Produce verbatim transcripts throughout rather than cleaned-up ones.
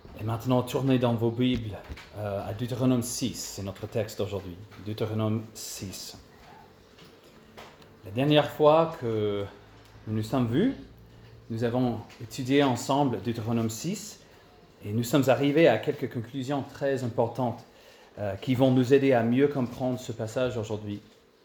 Et maintenant, tournez dans vos Bibles euh, à Deutéronome six, c'est notre texte d'aujourd'hui. Deutéronome six. La dernière fois que nous nous sommes vus, nous avons étudié ensemble Deutéronome six et nous sommes arrivés à quelques conclusions très importantes euh, qui vont nous aider à mieux comprendre ce passage aujourd'hui.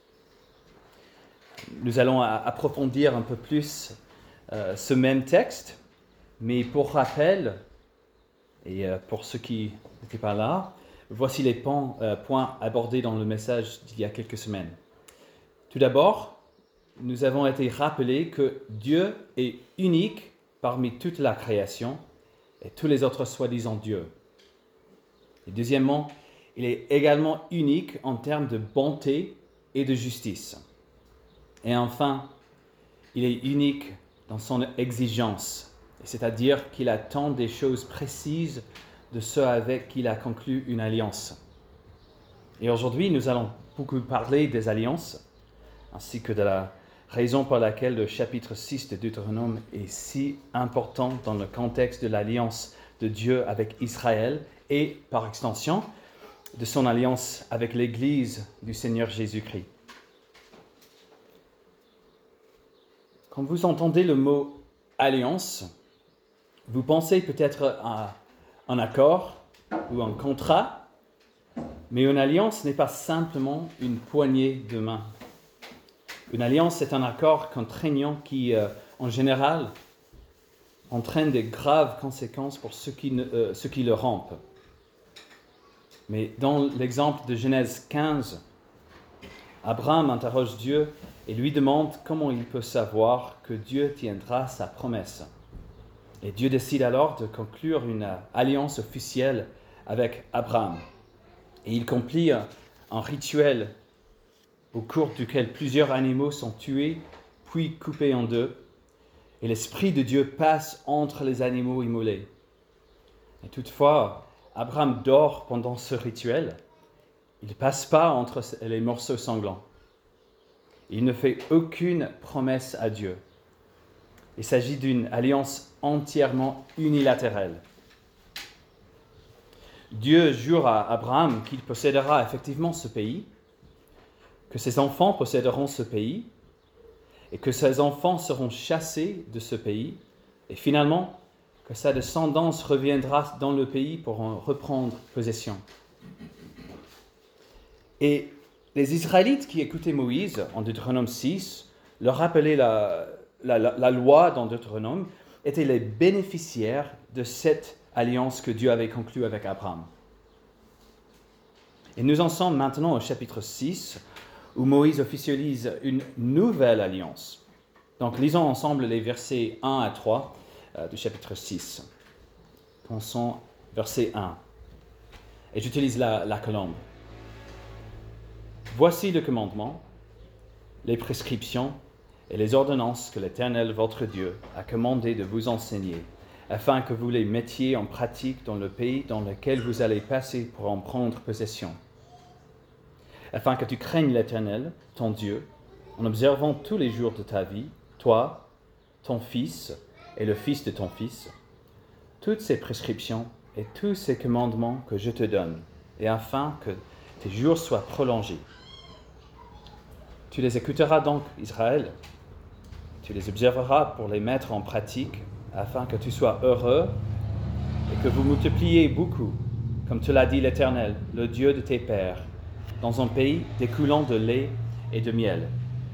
Nous allons approfondir un peu plus euh, ce même texte, mais pour rappel, et euh, pour ceux qui n'étaient pas là, voici les points, euh, points abordés dans le message d'il y a quelques semaines. Tout d'abord, nous avons été rappelés que Dieu est unique parmi toute la création et tous les autres soi-disant dieux. Et deuxièmement, il est également unique en termes de bonté et de justice. Et enfin, il est unique dans son exigence, c'est-à-dire qu'il attend des choses précises de ceux avec qui il a conclu une alliance. Et aujourd'hui, nous allons beaucoup parler des alliances, ainsi que de la raison pour laquelle le chapitre six de Deutéronome est si important dans le contexte de l'alliance de Dieu avec Israël et, par extension, de son alliance avec l'Église du Seigneur Jésus-Christ. Quand vous entendez le mot « alliance », vous pensez peut-être à un accord ou un contrat, mais une alliance n'est pas simplement une poignée de main. Une alliance est un accord contraignant qui, euh, en général, entraîne de graves conséquences pour ceux qui, ne, euh, ceux qui le rompent. Mais dans l'exemple de Genèse quinze, Abraham interroge Dieu et lui demande comment il peut savoir que Dieu tiendra sa promesse. Et Dieu décide alors de conclure une alliance officielle avec Abraham. Et il accomplit un rituel au cours duquel plusieurs animaux sont tués, puis coupés en deux. Et l'Esprit de Dieu passe entre les animaux immolés. Et toutefois, Abraham dort pendant ce rituel. Il ne passe pas entre les morceaux sanglants. Il ne fait aucune promesse à Dieu. Il s'agit d'une alliance entièrement unilatérale. Dieu jure à Abraham qu'il possédera effectivement ce pays, que ses enfants posséderont ce pays, et que ses enfants seront chassés de ce pays, et finalement que sa descendance reviendra dans le pays pour en reprendre possession. Et les Israélites qui écoutaient Moïse en Deutéronome six, leur rappelaient la, la, la, la loi dans Deutéronome, étaient les bénéficiaires de cette alliance que Dieu avait conclue avec Abraham. Et nous en sommes maintenant au chapitre six, où Moïse officialise une nouvelle alliance. Donc lisons ensemble les versets un à trois euh, du chapitre six. Commençons verset un. Et j'utilise la, la colombe. Voici le commandement, les prescriptions et les ordonnances que l'Éternel, votre Dieu, a commandé de vous enseigner, afin que vous les mettiez en pratique dans le pays dans lequel vous allez passer pour en prendre possession. Afin que tu craignes l'Éternel, ton Dieu, en observant tous les jours de ta vie, toi, ton fils et le fils de ton fils, toutes ces prescriptions et tous ces commandements que je te donne, et afin que tes jours soient prolongés. Tu les écouteras donc, Israël, tu les observeras pour les mettre en pratique, afin que tu sois heureux et que vous multipliez beaucoup, comme te l'a dit l'Éternel, le Dieu de tes pères, dans un pays découlant de lait et de miel.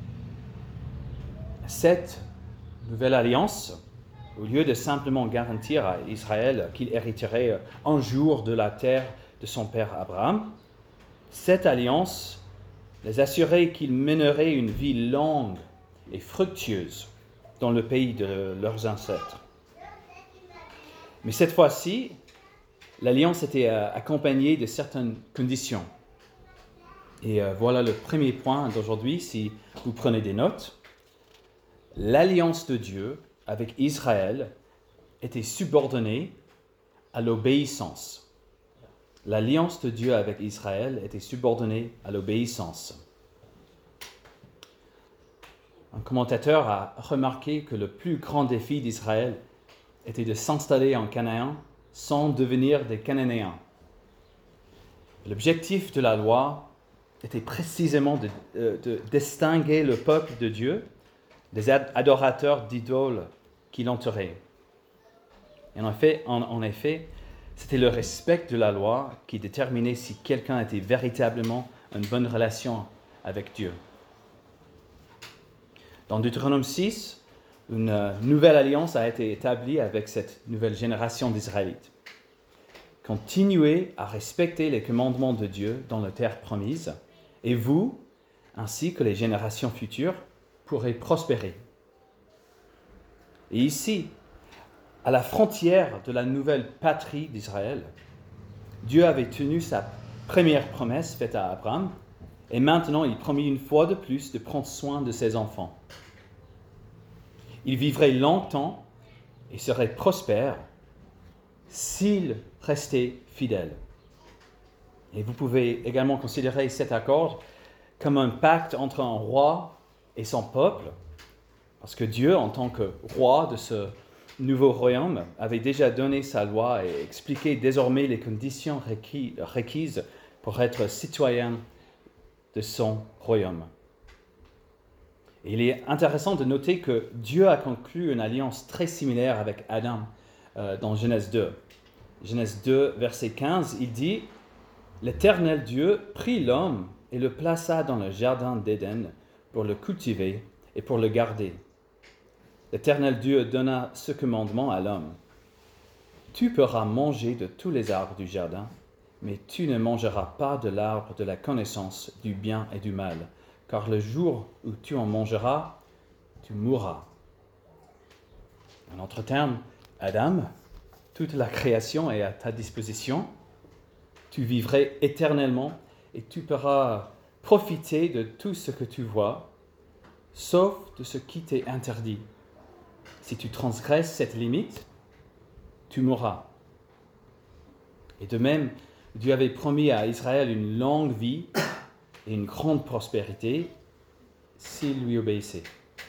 Cette nouvelle alliance, au lieu de simplement garantir à Israël qu'il hériterait un jour de la terre de son père Abraham, cette alliance les assurait qu'ils mèneraient une vie longue et fructueuse dans le pays de leurs ancêtres. Mais cette fois-ci, l'alliance était accompagnée de certaines conditions. Et voilà le premier point d'aujourd'hui, si vous prenez des notes. L'alliance de Dieu avec Israël était subordonnée à l'obéissance. L'alliance de Dieu avec Israël était subordonnée à l'obéissance. Un commentateur a remarqué que le plus grand défi d'Israël était de s'installer en Canaan sans devenir des Cananéens. L'objectif de la loi était précisément de, de, de distinguer le peuple de Dieu des adorateurs d'idoles qui l'entouraient. Et en effet, en, en effet, c'était le respect de la loi qui déterminait si quelqu'un était véritablement en bonne relation avec Dieu. Dans Deutéronome six, une nouvelle alliance a été établie avec cette nouvelle génération d'Israélites. Continuez à respecter les commandements de Dieu dans la terre promise, et vous, ainsi que les générations futures, pourrez prospérer. Et ici, à la frontière de la nouvelle patrie d'Israël, Dieu avait tenu sa première promesse faite à Abraham, et maintenant il promit une fois de plus de prendre soin de ses enfants. Ils vivraient longtemps et seraient prospères s'ils restaient fidèles. Et vous pouvez également considérer cet accord comme un pacte entre un roi et son peuple, parce que Dieu, en tant que roi de ce nouveau royaume, avait déjà donné sa loi et expliqué désormais les conditions requis, requises pour être citoyen de son royaume. Et il est intéressant de noter que Dieu a conclu une alliance très similaire avec Adam euh, dans Genèse deux. Genèse deux, verset quinze, il dit « L'Éternel Dieu prit l'homme et le plaça dans le jardin d'Éden pour le cultiver et pour le garder. L'Éternel Dieu donna ce commandement à l'homme. Tu pourras manger de tous les arbres du jardin, mais tu ne mangeras pas de l'arbre de la connaissance du bien et du mal, car le jour où tu en mangeras, tu mourras. » En d'autres termes, Adam, toute la création est à ta disposition. Tu vivrais éternellement et tu pourras profiter de tout ce que tu vois, sauf de ce qui t'est interdit. Si tu transgresses cette limite, tu mourras. Et de même, Dieu avait promis à Israël une longue vie et une grande prospérité s'il lui obéissait.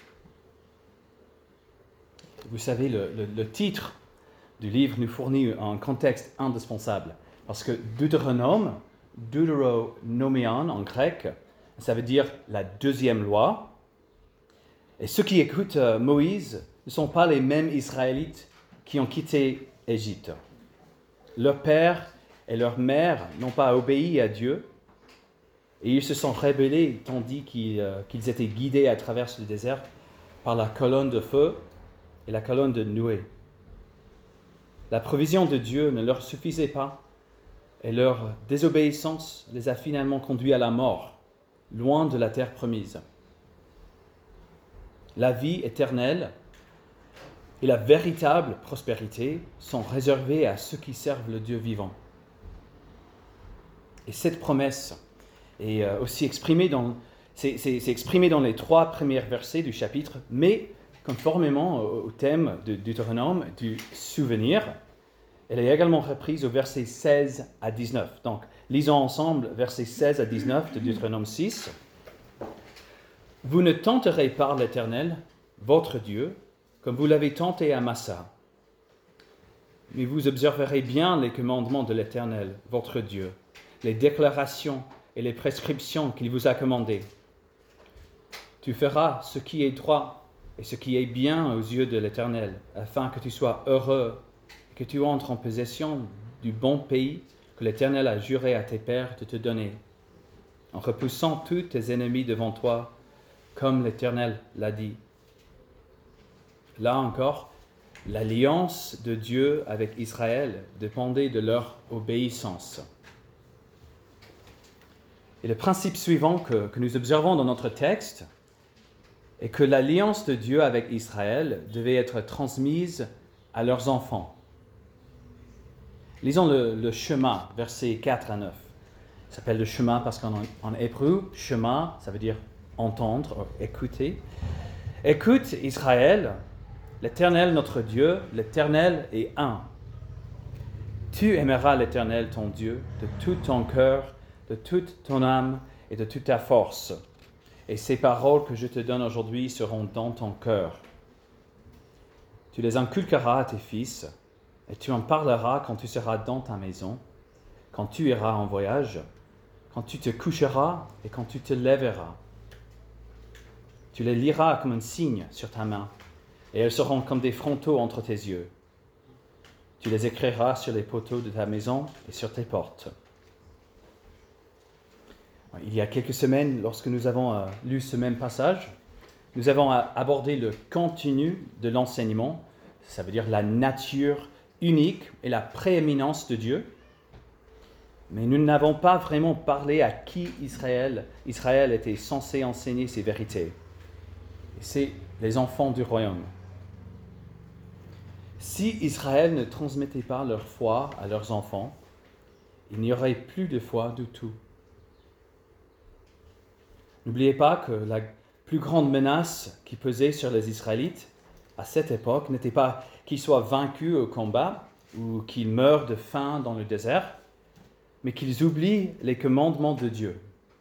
Vous savez, le, le, le titre du livre nous fournit un contexte indispensable, parce que Deutéronome, Deutéronomion en grec, ça veut dire la deuxième loi. Et ceux qui écoutent Moïse ne sont pas les mêmes Israélites qui ont quitté l'Égypte. Leur père et leur mère n'ont pas obéi à Dieu, et ils se sont rebellés tandis qu'ils, euh, qu'ils étaient guidés à travers le désert par la colonne de feu et la colonne de nuée. La provision de Dieu ne leur suffisait pas, et leur désobéissance les a finalement conduits à la mort, loin de la terre promise. La vie éternelle et la véritable prospérité sont réservées à ceux qui servent le Dieu vivant. Et cette promesse est aussi exprimée dans, c'est, c'est, c'est exprimé dans les trois premiers versets du chapitre, mais conformément au thème de Deutéronome du souvenir, elle est également reprise au verset seize à dix-neuf. Donc, lisons ensemble versets seize à dix-neuf de Deutéronome six. « Vous ne tenterez pas l'Éternel, votre Dieu, comme vous l'avez tenté à Massa. Mais vous observerez bien les commandements de l'Éternel, votre Dieu, les déclarations et les prescriptions qu'il vous a commandées. Tu feras ce qui est droit et ce qui est bien aux yeux de l'Éternel, afin que tu sois heureux et que tu entres en possession du bon pays que l'Éternel a juré à tes pères de te donner, en repoussant tous tes ennemis devant toi, comme l'Éternel l'a dit. » Là encore, l'alliance de Dieu avec Israël dépendait de leur obéissance. Et le principe suivant que, que nous observons dans notre texte est que l'alliance de Dieu avec Israël devait être transmise à leurs enfants. Lisons le, le Shema, versets quatre à neuf. Ça s'appelle le Shema parce qu'en en hébreu, Shema, ça veut dire entendre, écouter. Écoute Israël, l'Éternel notre Dieu, l'Éternel est un. Tu aimeras l'Éternel ton Dieu de tout ton cœur, de toute ton âme et de toute ta force. Et ces paroles que je te donne aujourd'hui seront dans ton cœur. Tu les inculqueras à tes fils, Et tu en parleras quand tu seras dans ta maison, quand tu iras en voyage, quand tu te coucheras et quand tu te lèveras. Tu les liras comme un signe sur ta main, et elles seront comme des frontaux entre tes yeux. Tu les écriras sur les poteaux de ta maison et sur tes portes. Il y a quelques semaines, lorsque nous avons euh, lu ce même passage, nous avons euh, abordé le contenu de l'enseignement, ça veut dire la nature unique et la prééminence de Dieu. Mais nous n'avons pas vraiment parlé à qui Israël, Israël était censé enseigner ces vérités. Et c'est les enfants du royaume. Si Israël ne transmettait pas leur foi à leurs enfants, il n'y aurait plus de foi du tout. N'oubliez pas que la plus grande menace qui pesait sur les Israélites à cette époque n'était pas qu'ils soient vaincus au combat ou qu'ils meurent de faim dans le désert, mais qu'ils oublient les commandements de Dieu.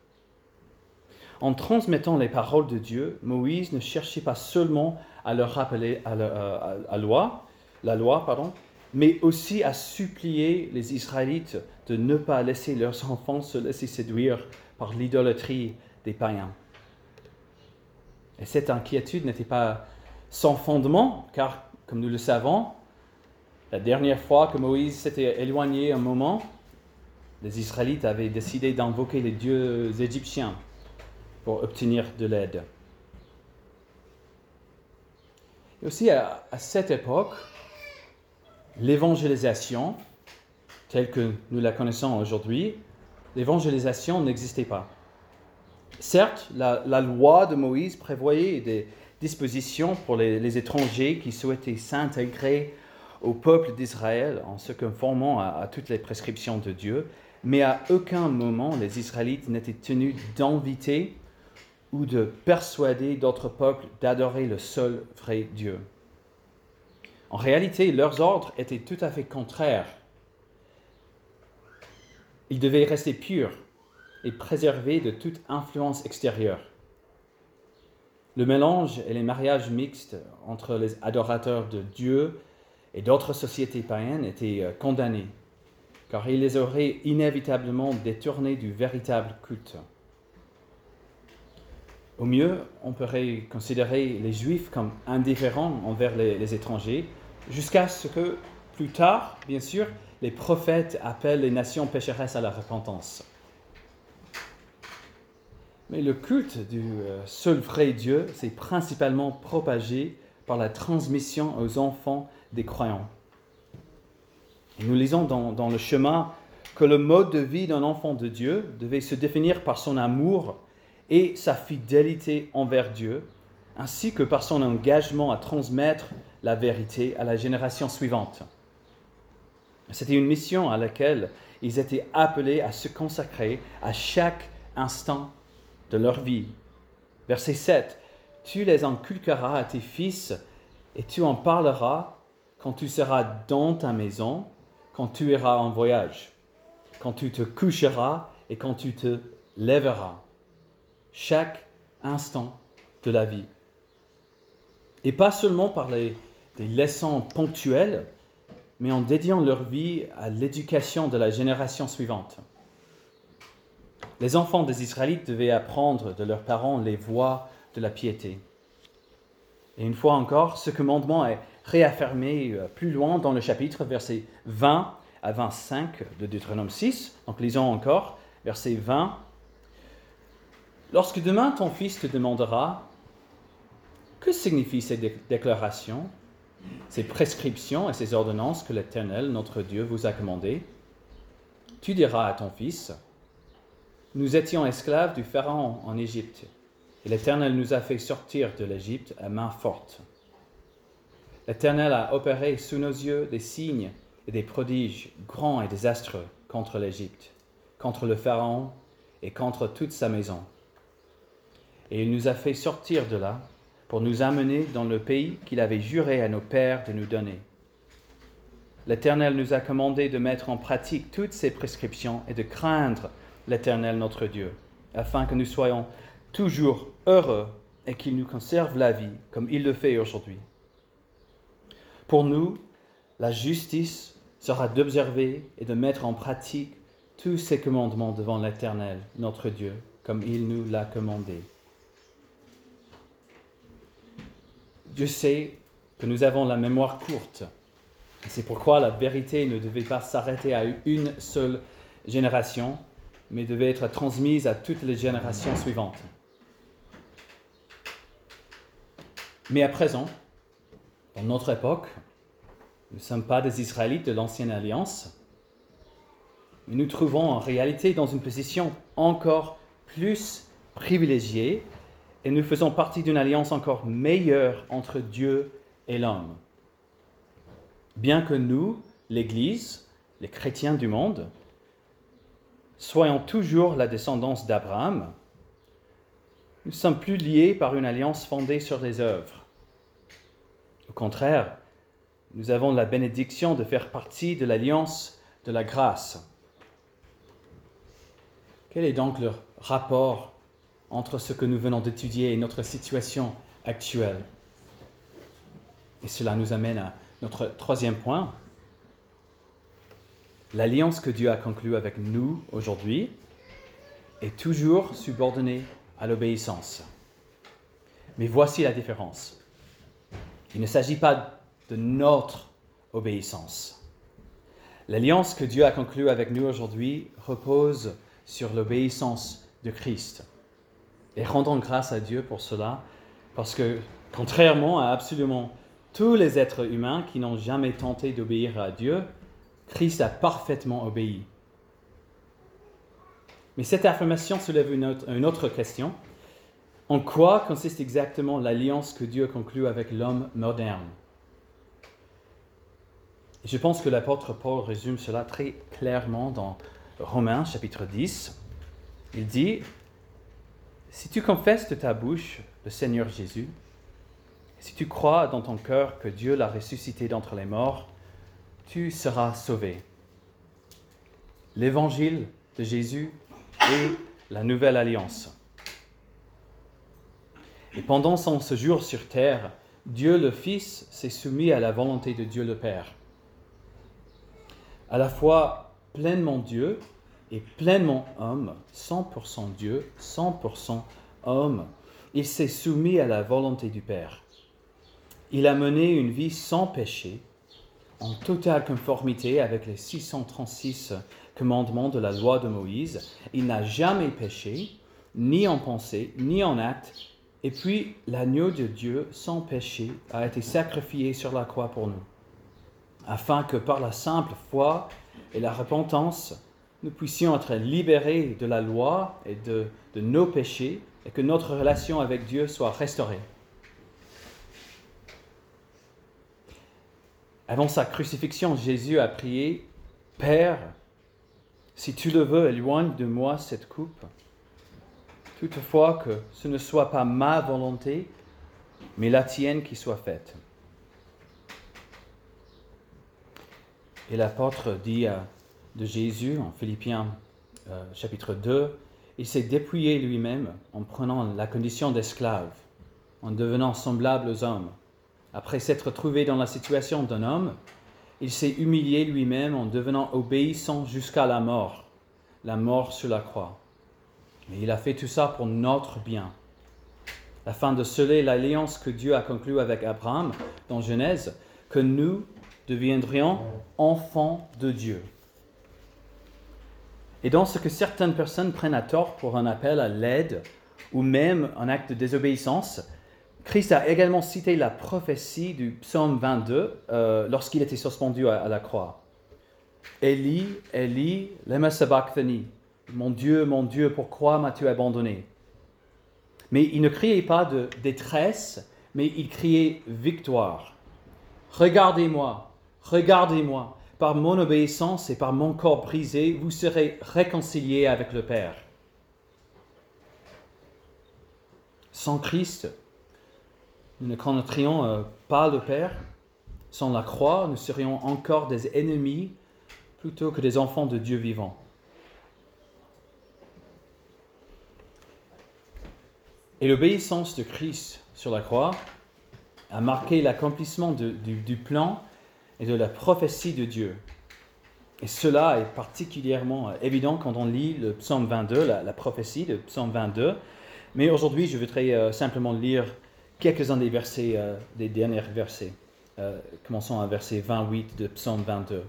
En transmettant les paroles de Dieu, Moïse ne cherchait pas seulement à leur rappeler à la, à, à loi, la loi, pardon, mais aussi à supplier les Israélites de ne pas laisser leurs enfants se laisser séduire par l'idolâtrie des païens. Et cette inquiétude n'était pas sans fondement, car, comme nous le savons, la dernière fois que Moïse s'était éloigné un moment, les Israélites avaient décidé d'invoquer les dieux égyptiens pour obtenir de l'aide. Et aussi, à, à cette époque, l'évangélisation, telle que nous la connaissons aujourd'hui, l'évangélisation n'existait pas. Certes, la, la loi de Moïse prévoyait des dispositions pour les, les étrangers qui souhaitaient s'intégrer au peuple d'Israël en se conformant à, à toutes les prescriptions de Dieu, mais à aucun moment les Israélites n'étaient tenus d'inviter ou de persuader d'autres peuples d'adorer le seul vrai Dieu. En réalité, leurs ordres étaient tout à fait contraires. Ils devaient rester purs et préservés de toute influence extérieure. Le mélange et les mariages mixtes entre les adorateurs de Dieu et d'autres sociétés païennes étaient condamnés, car ils les auraient inévitablement détournés du véritable culte. Au mieux, on pourrait considérer les Juifs comme indifférents envers les, les étrangers, jusqu'à ce que, plus tard, bien sûr, les prophètes appellent les nations pécheresses à la repentance. Mais le culte du seul vrai Dieu s'est principalement propagé par la transmission aux enfants des croyants. Et nous lisons dans, dans le chemin que le mode de vie d'un enfant de Dieu devait se définir par son amour et sa fidélité envers Dieu, ainsi que par son engagement à transmettre la vérité à la génération suivante. C'était une mission à laquelle ils étaient appelés à se consacrer à chaque instant de leur vie. Verset sept. « Tu les inculqueras à tes fils et tu en parleras quand tu seras dans ta maison, quand tu iras en voyage, quand tu te coucheras et quand tu te lèveras. » Chaque instant de la vie. Et pas seulement par les, des leçons ponctuelles, mais en dédiant leur vie à l'éducation de la génération suivante. Les enfants des Israélites devaient apprendre de leurs parents les voies de la piété. Et une fois encore, ce commandement est réaffirmé plus loin dans le chapitre, versets vingt à vingt-cinq de Deutéronome six. Donc lisons encore, verset vingt. « Lorsque demain ton fils te demandera « Que signifient ces dé- déclarations, ces prescriptions et ces ordonnances que l'Éternel, notre Dieu, vous a commandées ?» Tu diras à ton fils « Nous étions esclaves du Pharaon en Égypte, et l'Éternel nous a fait sortir de l'Égypte à main forte. L'Éternel a opéré sous nos yeux des signes et des prodiges grands et désastreux contre l'Égypte, contre le Pharaon et contre toute sa maison. Et il nous a fait sortir de là pour nous amener dans le pays qu'il avait juré à nos pères de nous donner. L'Éternel nous a commandé de mettre en pratique toutes ces prescriptions et de craindre l'Éternel notre Dieu, afin que nous soyons toujours heureux et qu'il nous conserve la vie comme il le fait aujourd'hui. Pour nous, la justice sera d'observer et de mettre en pratique tous ses commandements devant l'Éternel, notre Dieu, comme il nous l'a commandé. Dieu sait que nous avons la mémoire courte. C'est pourquoi la vérité ne devait pas s'arrêter à une seule génération, mais devait être transmise à toutes les générations suivantes. Mais à présent, dans notre époque, nous ne sommes pas des Israélites de l'ancienne alliance, mais nous trouvons en réalité dans une position encore plus privilégiée et nous faisons partie d'une alliance encore meilleure entre Dieu et l'homme. Bien que nous, l'Église, les chrétiens du monde, soyons toujours la descendance d'Abraham, nous ne sommes plus liés par une alliance fondée sur les œuvres. Au contraire, nous avons la bénédiction de faire partie de l'alliance de la grâce. Quel est donc le rapport entre ce que nous venons d'étudier et notre situation actuelle? Et cela nous amène à notre troisième point. L'alliance que Dieu a conclue avec nous aujourd'hui est toujours subordonnée à l'obéissance. Mais voici la différence. Il ne s'agit pas de notre obéissance. L'alliance que Dieu a conclue avec nous aujourd'hui repose sur l'obéissance de Christ. Et rendons grâce à Dieu pour cela, parce que contrairement à absolument tous les êtres humains qui n'ont jamais tenté d'obéir à Dieu, Christ a parfaitement obéi. Mais cette affirmation soulève une autre, une autre question. En quoi consiste exactement l'alliance que Dieu conclut avec l'homme moderne? Et je pense que l'apôtre Paul résume cela très clairement dans Romains chapitre dix. Il dit, « Si tu confesses de ta bouche le Seigneur Jésus, si tu crois dans ton cœur que Dieu l'a ressuscité d'entre les morts, tu seras sauvé. » L'évangile de Jésus est la nouvelle alliance. Et pendant son séjour sur terre, Dieu le Fils s'est soumis à la volonté de Dieu le Père. À la fois pleinement Dieu et pleinement homme, cent pour cent Dieu, cent pour cent homme, il s'est soumis à la volonté du Père. Il a mené une vie sans péché, en totale conformité avec les six cent trente-six commandements de la loi de Moïse. Il n'a jamais péché, ni en pensée, ni en acte. Et puis, l'agneau de Dieu, sans péché, a été sacrifié sur la croix pour nous, afin que par la simple foi et la repentance, nous puissions être libérés de la loi et de, de nos péchés, et que notre relation avec Dieu soit restaurée. Avant sa crucifixion, Jésus a prié, « Père, si tu le veux, éloigne de moi cette coupe. Toutefois que ce ne soit pas ma volonté, mais la tienne qui soit faite. » Et l'apôtre dit à, de Jésus en Philippiens euh, chapitre deux, il s'est dépouillé lui-même en prenant la condition d'esclave, en devenant semblable aux hommes. Après s'être trouvé dans la situation d'un homme, il s'est humilié lui-même en devenant obéissant jusqu'à la mort, la mort sur la croix. Mais il a fait tout ça pour notre bien, afin de sceller l'alliance que Dieu a conclue avec Abraham dans Genèse, que nous deviendrions enfants de Dieu. Et dans ce que certaines personnes prennent à tort pour un appel à l'aide ou même un acte de désobéissance, Christ a également cité la prophétie du psaume vingt-deux euh, lorsqu'il était suspendu à, à la croix. « Élie, Élie, lema sabachthani » « Mon Dieu, mon Dieu, pourquoi m'as-tu abandonné ?» Mais il ne criait pas de détresse, mais il criait victoire. « Regardez-moi, regardez-moi, par mon obéissance et par mon corps brisé, vous serez réconciliés avec le Père. » Sans Christ, nous ne connaîtrions euh, pas le Père. Sans la croix, nous serions encore des ennemis plutôt que des enfants de Dieu vivant. Et l'obéissance de Christ sur la croix a marqué l'accomplissement de, du, du plan et de la prophétie de Dieu. Et cela est particulièrement évident quand on lit le psaume vingt-deux, la, la prophétie de psaume vingt-deux. Mais aujourd'hui, je voudrais euh, simplement lire quelques-uns des versets, euh, des derniers versets. Euh, commençons à verset vingt-huit de psaume vingt-deux.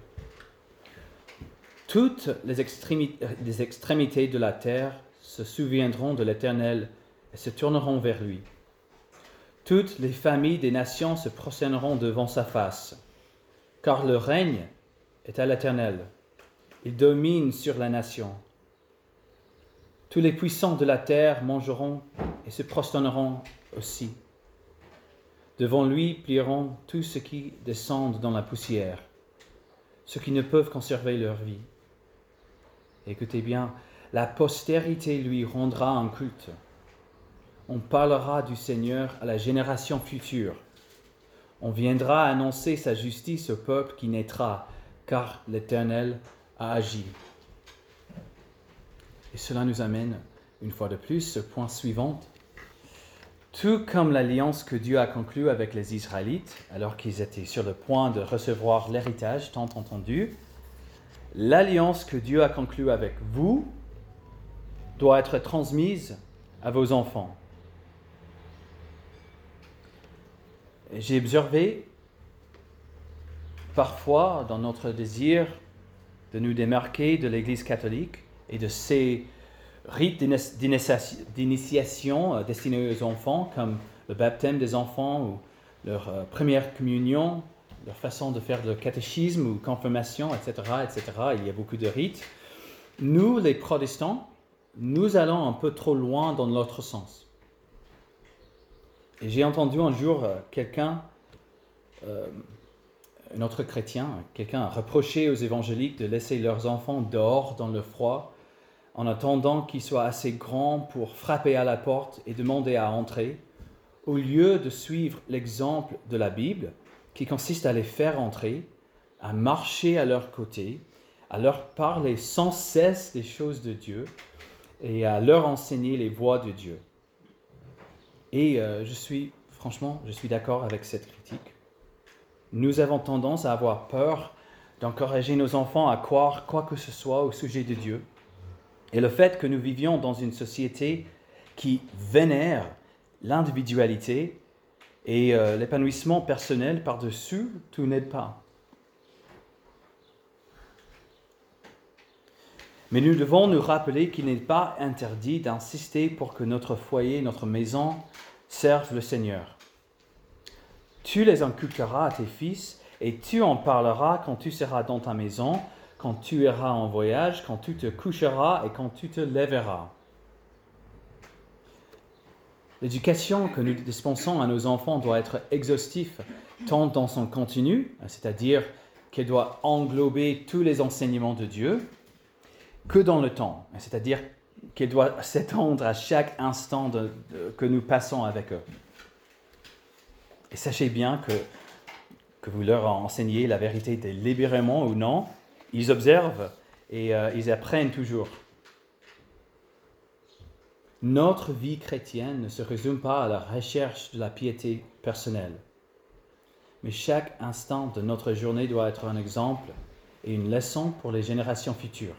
Toutes les extrémités, les extrémités de la terre se souviendront de l'Éternel et se tourneront vers lui. Toutes les familles des nations se prosterneront devant sa face, car le règne est à l'Éternel. Il domine sur la nation. Tous les puissants de la terre mangeront et se prosterneront aussi. Devant lui plieront tous ceux qui descendent dans la poussière, ceux qui ne peuvent conserver leur vie. Écoutez bien, la postérité lui rendra un culte. On parlera du Seigneur à la génération future. On viendra annoncer sa justice au peuple qui naîtra, car l'Éternel a agi. Et cela nous amène, une fois de plus, au point suivant. Tout comme l'alliance que Dieu a conclue avec les Israélites, alors qu'ils étaient sur le point de recevoir l'héritage tant entendu, l'alliance que Dieu a conclue avec vous doit être transmise à vos enfants. Et j'ai observé parfois dans notre désir de nous démarquer de l'Église catholique et de ses rites d'initiation destinés aux enfants, comme le baptême des enfants ou leur première communion, leur façon de faire le catéchisme ou confirmation, et cetera, et cetera. Il y a beaucoup de rites. Nous, les protestants, nous allons un peu trop loin dans l'autre sens. Et j'ai entendu un jour quelqu'un, euh, un autre chrétien, quelqu'un reprocher aux évangéliques de laisser leurs enfants dehors dans le froid en attendant qu'ils soient assez grands pour frapper à la porte et demander à entrer, au lieu de suivre l'exemple de la Bible qui consiste à les faire entrer, à marcher à leur côté, à leur parler sans cesse des choses de Dieu et à leur enseigner les voies de Dieu. Et euh, je suis, franchement, je suis d'accord avec cette critique. Nous avons tendance à avoir peur d'encourager nos enfants à croire quoi que ce soit au sujet de Dieu. Et le fait que nous vivions dans une société qui vénère l'individualité et euh, l'épanouissement personnel par-dessus tout n'aide pas. Mais nous devons nous rappeler qu'il n'est pas interdit d'insister pour que notre foyer, notre maison, servent le Seigneur. Tu les inculqueras à tes fils et tu en parleras quand tu seras dans ta maison, quand tu iras en voyage, quand tu te coucheras et quand tu te lèveras. L'éducation que nous dispensons à nos enfants doit être exhaustive tant dans son contenu, c'est-à-dire qu'elle doit englober tous les enseignements de Dieu, que dans le temps, c'est-à-dire qu'elle doit s'étendre à chaque instant de, de, que nous passons avec eux. Et sachez bien que, que vous leur enseignez la vérité délibérément ou non, ils observent et euh, ils apprennent toujours. Notre vie chrétienne ne se résume pas à la recherche de la piété personnelle, mais chaque instant de notre journée doit être un exemple et une leçon pour les générations futures.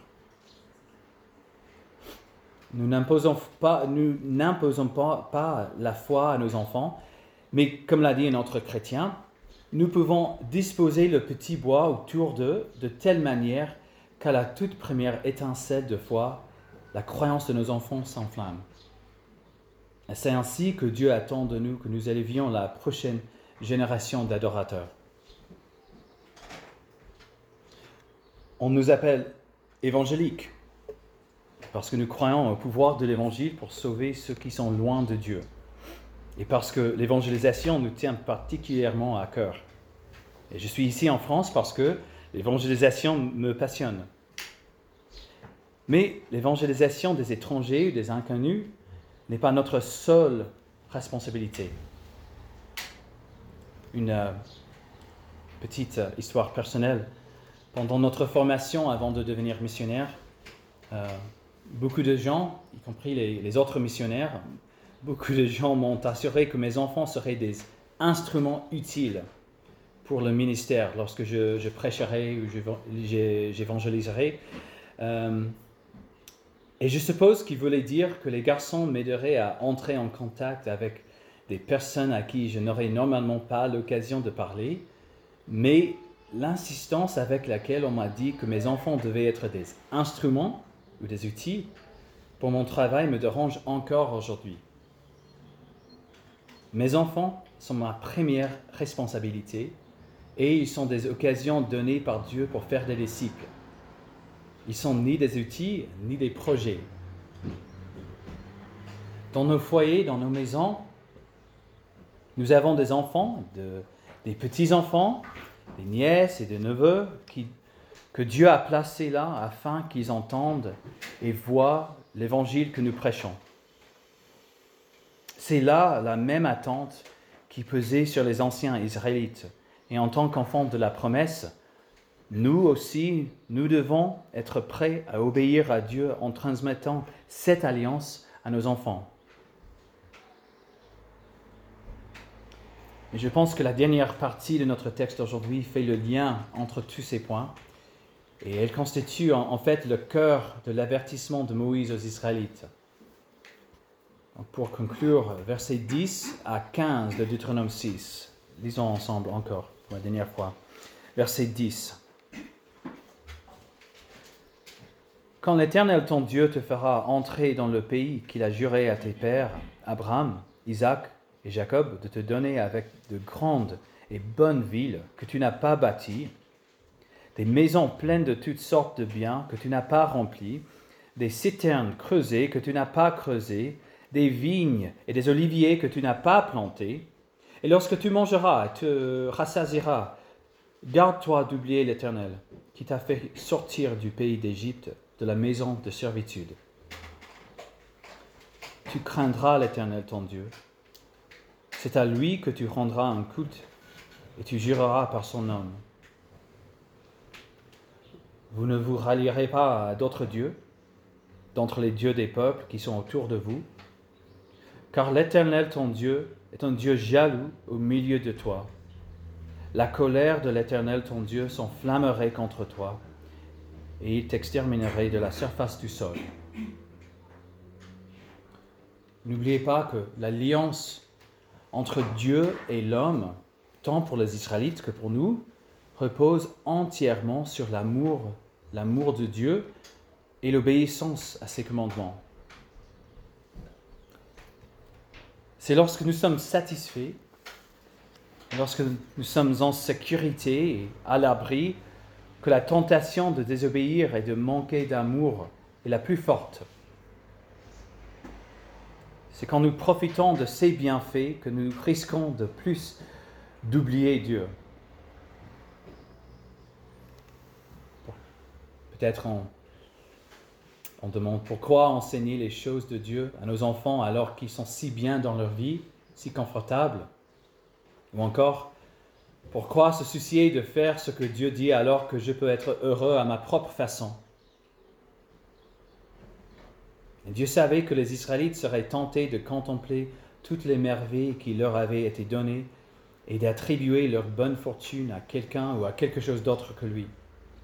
Nous n'imposons pas, nous n'imposons pas, pas la foi à nos enfants, mais comme l'a dit un autre chrétien, nous pouvons disposer le petit bois autour d'eux de telle manière qu'à la toute première étincelle de foi, la croyance de nos enfants s'enflamme. Et c'est ainsi que Dieu attend de nous que nous élevions la prochaine génération d'adorateurs. On nous appelle évangéliques parce que nous croyons au pouvoir de l'évangile pour sauver ceux qui sont loin de Dieu. Et parce que l'évangélisation nous tient particulièrement à cœur. Et je suis ici en France parce que l'évangélisation me passionne. Mais l'évangélisation des étrangers ou des inconnus n'est pas notre seule responsabilité. Une euh, petite euh, histoire personnelle. Pendant notre formation avant de devenir missionnaire, euh, beaucoup de gens, y compris les, les autres missionnaires, beaucoup de gens m'ont assuré que mes enfants seraient des instruments utiles pour le ministère, lorsque je, je prêcherai ou je, j'évangéliserai. Euh, et je suppose qu'il voulait dire que les garçons m'aideraient à entrer en contact avec des personnes à qui je n'aurais normalement pas l'occasion de parler, mais l'insistance avec laquelle on m'a dit que mes enfants devaient être des instruments ou des outils pour mon travail me dérange encore aujourd'hui. Mes enfants sont ma première responsabilité et ils sont des occasions données par Dieu pour faire des disciples. Ils sont ni des outils, ni des projets. Dans nos foyers, dans nos maisons, nous avons des enfants, de, des petits-enfants, des nièces et des neveux qui, que Dieu a placés là afin qu'ils entendent et voient l'évangile que nous prêchons. C'est là la même attente qui pesait sur les anciens Israélites. Et en tant qu'enfants de la promesse, nous aussi, nous devons être prêts à obéir à Dieu en transmettant cette alliance à nos enfants. Et je pense que la dernière partie de notre texte aujourd'hui fait le lien entre tous ces points. Et elle constitue en, en fait le cœur de l'avertissement de Moïse aux Israélites. Donc pour conclure, versets dix à quinze de Deutéronome six. Lisons ensemble encore pour la dernière fois. Verset dix. Quand l'Éternel ton Dieu te fera entrer dans le pays qu'il a juré à tes pères, Abraham, Isaac et Jacob, de te donner avec de grandes et bonnes villes que tu n'as pas bâties, des maisons pleines de toutes sortes de biens que tu n'as pas remplies, des citernes creusées que tu n'as pas creusées, des vignes et des oliviers que tu n'as pas plantés, et lorsque tu mangeras et te rassasieras, garde-toi d'oublier l'Éternel, qui t'a fait sortir du pays d'Égypte, de la maison de servitude. Tu craindras l'Éternel ton Dieu. C'est à lui que tu rendras un culte et tu jureras par son nom. Vous ne vous rallierez pas à d'autres dieux, d'entre les dieux des peuples qui sont autour de vous, car l'Éternel ton Dieu est un Dieu jaloux au milieu de toi. La colère de l'Éternel ton Dieu s'enflammerait contre toi, et il t'exterminerait de la surface du sol. N'oubliez pas que l'alliance entre Dieu et l'homme, tant pour les Israélites que pour nous, repose entièrement sur l'amour, l'amour de Dieu et l'obéissance à ses commandements. C'est lorsque nous sommes satisfaits, lorsque nous sommes en sécurité et à l'abri, que la tentation de désobéir et de manquer d'amour est la plus forte. C'est quand nous profitons de ces bienfaits que nous risquons de plus d'oublier Dieu. Peut-être on, on demande pourquoi enseigner les choses de Dieu à nos enfants alors qu'ils sont si bien dans leur vie, si confortables. Ou encore, pourquoi se soucier de faire ce que Dieu dit alors que je peux être heureux à ma propre façon? Et Dieu savait que les Israélites seraient tentés de contempler toutes les merveilles qui leur avaient été données et d'attribuer leur bonne fortune à quelqu'un ou à quelque chose d'autre que lui.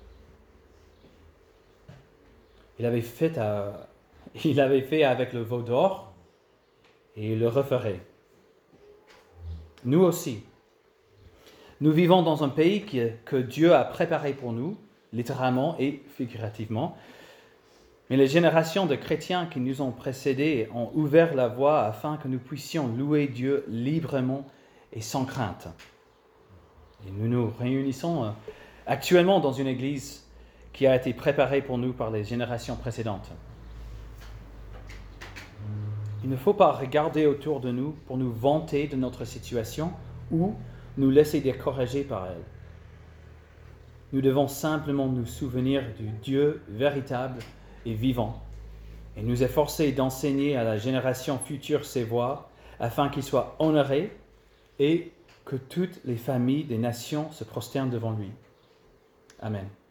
Il avait fait, à, il avait fait avec le veau d'or et il le referait. Nous aussi. Nous vivons dans un pays qui, que Dieu a préparé pour nous, littéralement et figurativement. Mais les générations de chrétiens qui nous ont précédés ont ouvert la voie afin que nous puissions louer Dieu librement et sans crainte. Et nous nous réunissons actuellement dans une église qui a été préparée pour nous par les générations précédentes. Il ne faut pas regarder autour de nous pour nous vanter de notre situation ou nous laisser décourager par elle. Nous devons simplement nous souvenir du Dieu véritable et vivant et nous efforcer d'enseigner à la génération future ses voies afin qu'il soit honoré et que toutes les familles des nations se prosternent devant lui. Amen.